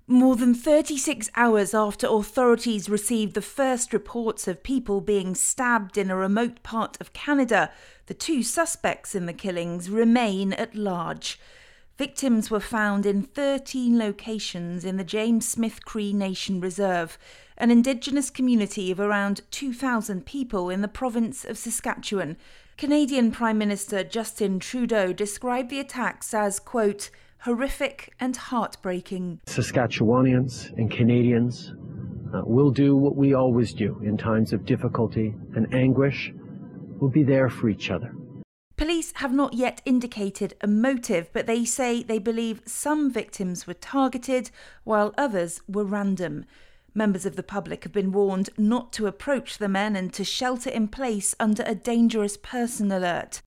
More than 36 hours after authorities received the first reports of people being stabbed in a remote part of Canada, the two suspects in the killings remain at large. Victims were found in 13 locations in the James Smith Cree Nation Reserve, an Indigenous community of around 2,000 people in the province of Saskatchewan. Canadian Prime Minister Justin Trudeau described the attacks as, quote, horrific and heartbreaking. Saskatchewanians and Canadians will do what we always do in times of difficulty and anguish. We'll be there for each other. Police have not yet indicated a motive, but they say they believe some victims were targeted while others were random. Members of the public have been warned not to approach the men and to shelter in place under a dangerous person alert.